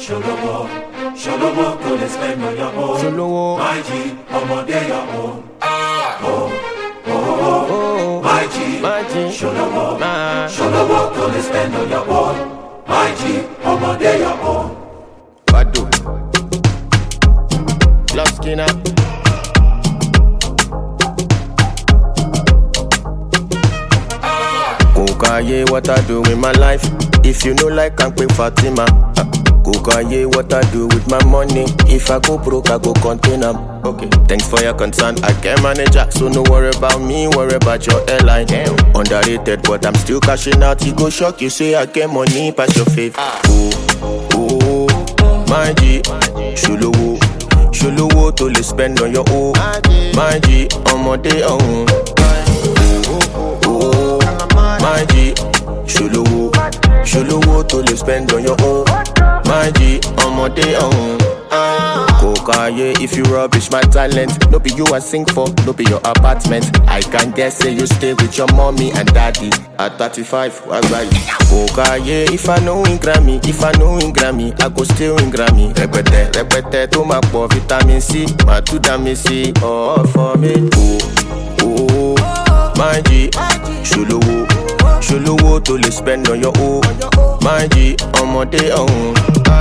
Sholowo, Sholowo, go dey spend on your own. Sholowo, my G, ọmọdé your own. My G, Sholowo, Sholowo, go dey spend on your own. My G, ọmọdé your own. Badu, Love Skinner. Kokaye, what I do with my life? If you know like I'm quick Fatima. Kokaye, what I do with my money? If I go broke, I go contain them. Okay, thanks for your concern. I can manage it, so no worry about me, worry about your airline. Damn. Underrated, but I'm still cashing out. He go shock you, say I get money past your faith. Oh, my G, Sholowo, Sholowo to le spend on your own. My G, ọmọdé ọ̀hún. My G, Sholowo, Sholowo to le spend on your own. My G, ọmọdé ọ̀hún. Kokaye, if you rubbish my talent, no be you I sing for, no be your apartment. I can guess say you stay with your mommy and daddy. At 35, what's right? Kokaye, if I know in Grammy, I go still in Grammy. Repete, to my poor vitamin C, my two dami C, all for me. Oh, my G, Sholowo, Sholowo to le spend on your own. My G, ọmọdé ọ̀hún.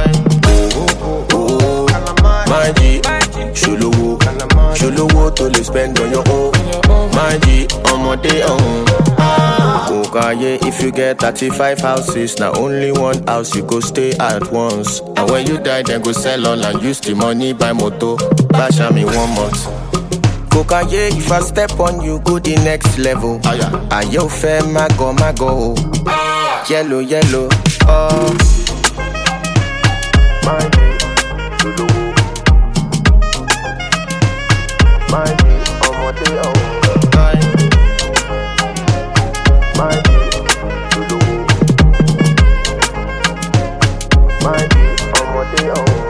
My G, Sholowo, Sholowo to le spend on your own. My G, ọmọdé ọ̀hún. Kokaye, if you get 35 houses, now only one house you go stay at once. And when you die, then go sell all and use the money buy motor. Bash me 1 month. Kokaye, if I step on you, go the next level. Ayo fe mago. Yellow, oh. My G, Sholowo. My G, ọmọdé ọ̀hún. My G, Sholowo. My G, ọmọdé ọ̀hún.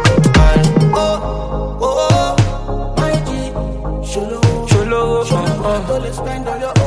My G, Sholowo, Sholowo, don't spend on your own.